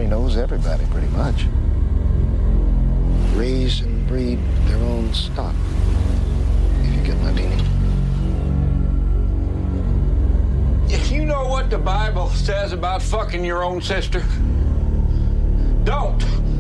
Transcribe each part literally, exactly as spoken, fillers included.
Everybody knows everybody, pretty much. Raise and breed their own stock, if you get my meaning. You know what the Bible says about fucking your own sister? Don't.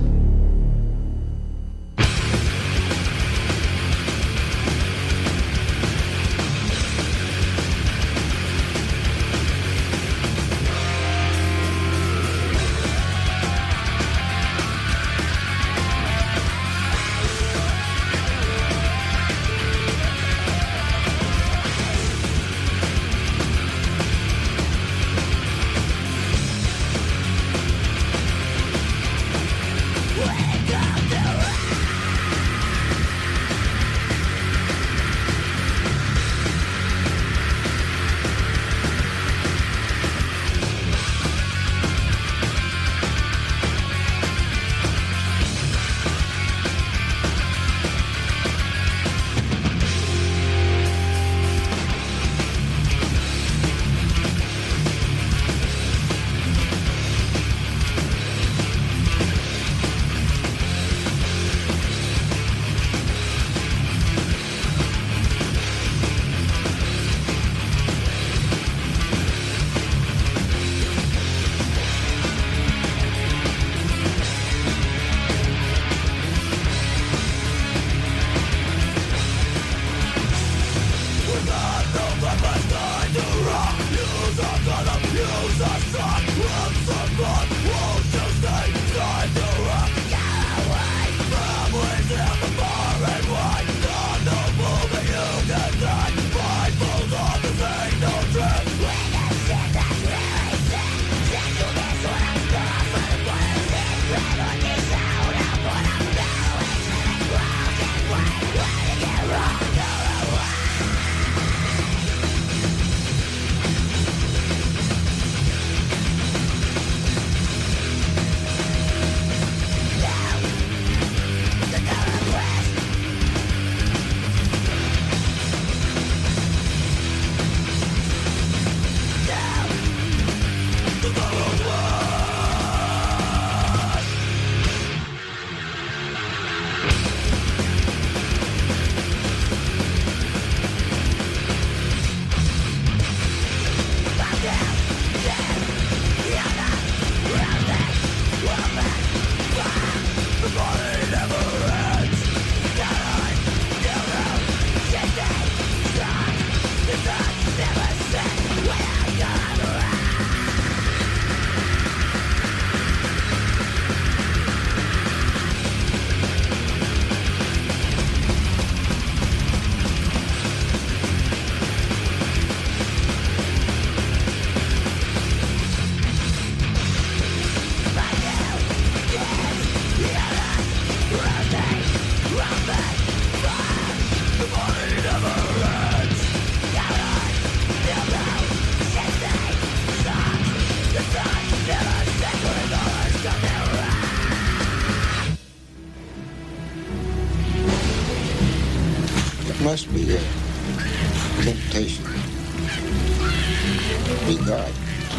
Must be a temptation to be God.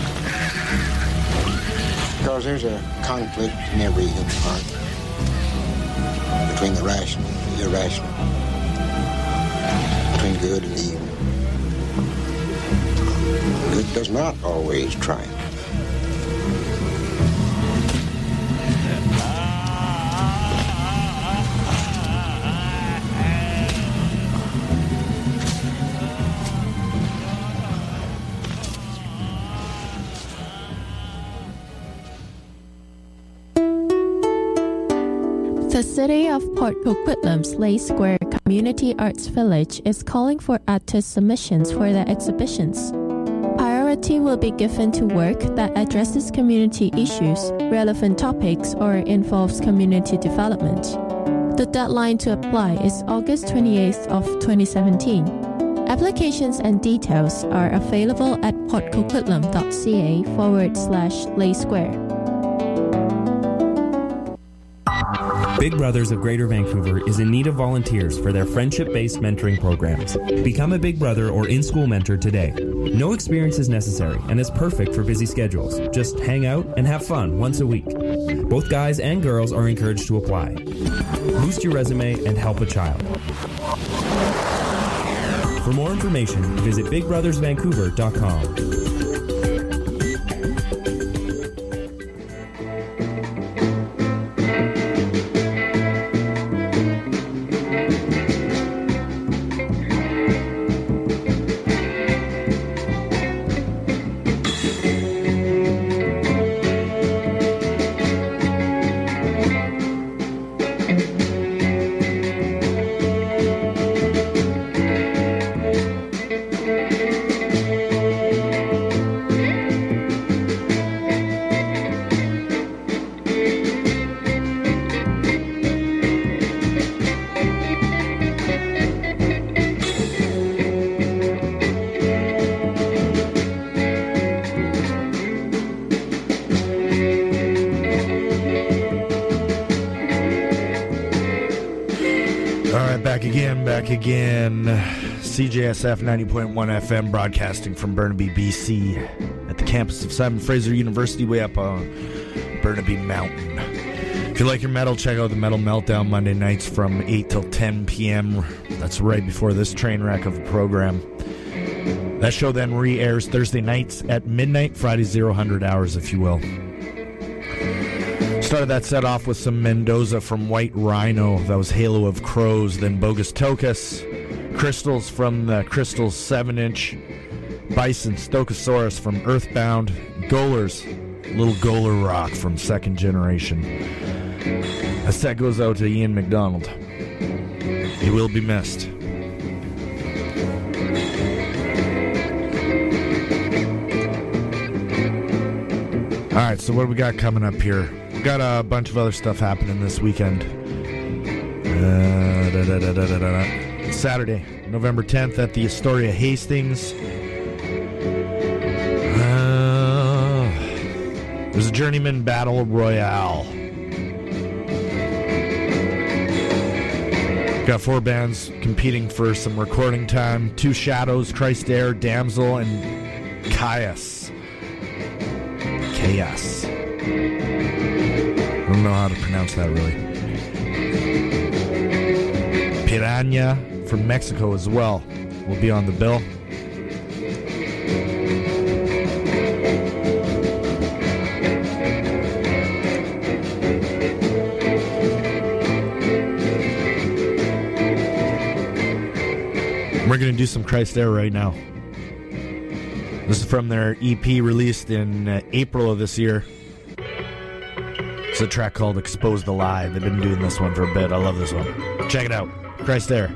Because there's a conflict in every human heart between the rational and the irrational, between good and evil. Good does not always triumph. The city of Port Coquitlam's Leigh Square Community Arts Village is calling for artist submissions for their exhibitions. Priority will be given to work that addresses community issues, relevant topics, or involves community development. The deadline to apply is August twenty-eighth of twenty seventeen. Applications and details are available at portcoquitlam.ca forward slash Leigh Square. Big Brothers of Greater Vancouver is in need of volunteers for their friendship-based mentoring programs. Become a Big Brother or in-school mentor today. No experience is necessary and is perfect for busy schedules. Just hang out and have fun once a week. Both guys and girls are encouraged to apply. Boost your resume and help a child. For more information, visit big brothers vancouver dot com. Back again, C J S F ninety point one F M, broadcasting from Burnaby, B C, at the campus of Simon Fraser University, way up on Burnaby Mountain. If you like your metal, check out the Metal Meltdown Monday nights from eight till ten p.m. That's right before this train wreck of a program. That show then re-airs Thursday nights at midnight, Friday zero hundred hours, if you will. Started that set off with some Mendoza from White Rhino. That was Halo of Crows. Then Bogus Tokus. Crystals from the Crystals seven inch. Bison Stokosaurus from Earthbound. Golers. Little Goler Rock from Second Generation. A set goes out to Ian McDonald. He will be missed. Alright, so what do we got coming up here? We got a bunch of other stuff happening this weekend. Uh, da, da, da, da, da, da. Saturday, November tenth at the Astoria Hastings. Uh, there's a Journeyman Battle Royale. Got four bands competing for some recording time. Two Shadows, Christ Air, Damsel, and Chaos. Chaos. I don't know how to pronounce that really. Piranha from Mexico as well will be on the bill. We're going to do some Christ Air right now. This is from their E P released in uh, April of this year. It's a track called Expose the Lie. They've been doing this one for a bit. I love this one. Check it out. Christ Air.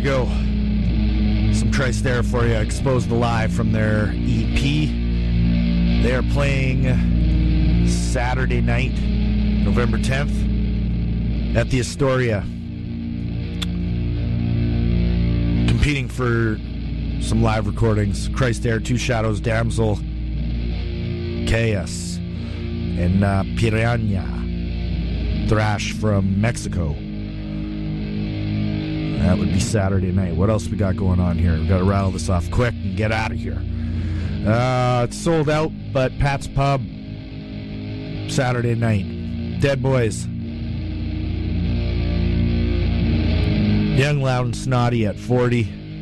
go. Some Christ Air for you, exposed live from their E P. They are playing Saturday night, November tenth, at the Astoria. Competing for some live recordings. Christ Air, Two Shadows, Damsel, Chaos, and uh, Piranha, thrash from Mexico. That would be Saturday night. What else we got going on here? We've got to rattle this off quick and get out of here. Uh, it's sold out, but Pat's Pub, Saturday night. Dead Boys. Young, Loud, and Snotty at forty.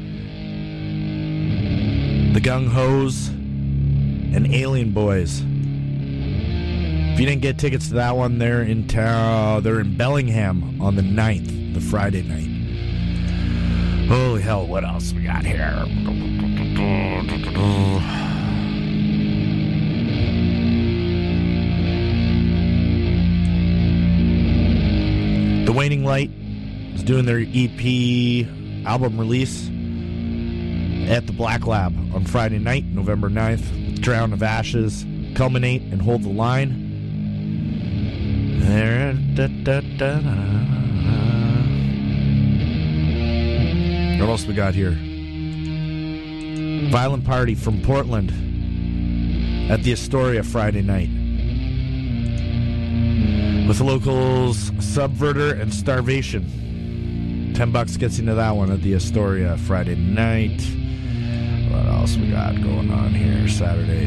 The Gung Hoes and Alien Boys. If you didn't get tickets to that one, they're in town. They're in Bellingham on the ninth, the Friday night. Holy hell, what else we got here? The Waning Light is doing their E P album release at the Black Lab on Friday night, November ninth. Drown of Ashes, Culminate, and Hold the Line. There, da, da, da, da. What else we got here? Violent Party from Portland at the Astoria Friday night. With the locals Subverter and Starvation. Ten bucks gets into that one at the Astoria Friday night. What else we got going on here? Saturday.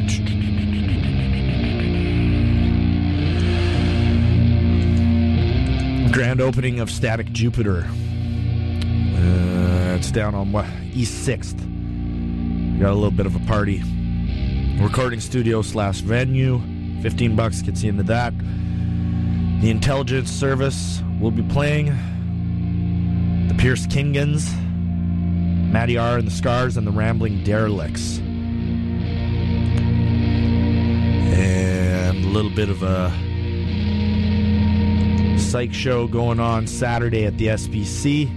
Grand opening of Static Jupiter. Uh, it's down on what, East sixth. We got a little bit of a party. Recording studio slash venue. fifteen bucks gets you into that. The Intelligence Service will be playing. The Pierce Kingans, Matty R. and the Scars, and the Rambling Derelicts. And a little bit of a psych show going on Saturday at the S P C.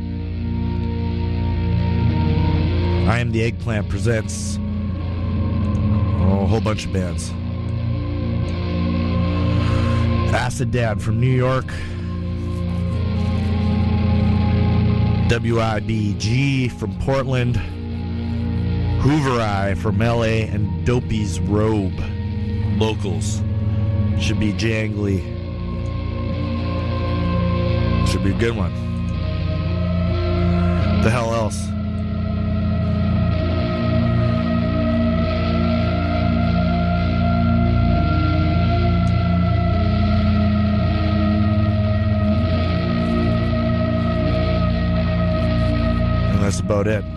I Am the Eggplant presents oh, a whole bunch of bands. Acid Dad from New York. W I B G from Portland. Hoover Eye from L A, and Dopey's Robe. Locals. Should be jangly. Should be a good one. What the hell else? And that's about it.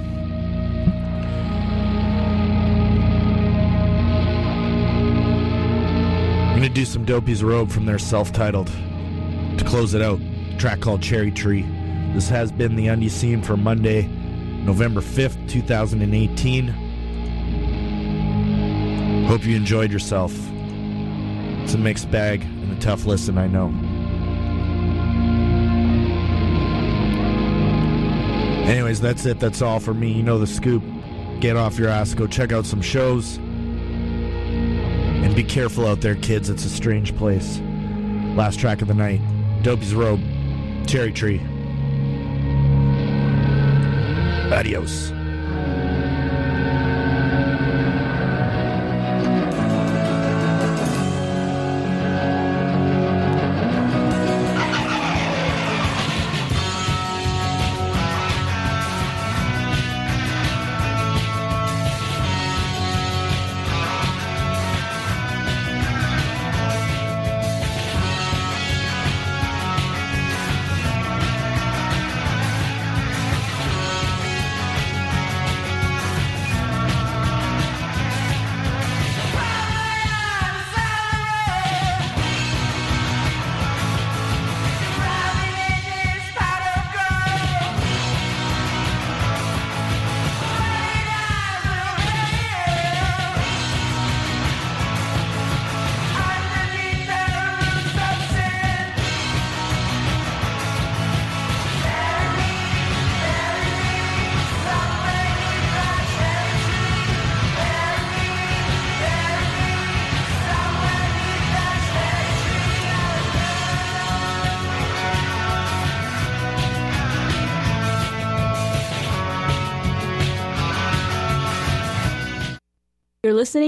I'm going to do some Dopey's Robe from their self-titled to close it out. Track called Cherry Tree. This has been the Undie Scene for Monday, November fifth, twenty eighteen. Hope you enjoyed yourself. It's a mixed bag and a tough listen, I know. Anyways, that's it. That's all for me. You know the scoop. Get off your ass. Go check out some shows. And be careful out there, kids. It's a strange place. Last track of the night. Dopey's Robe. Cherry Tree. Adios. You're listening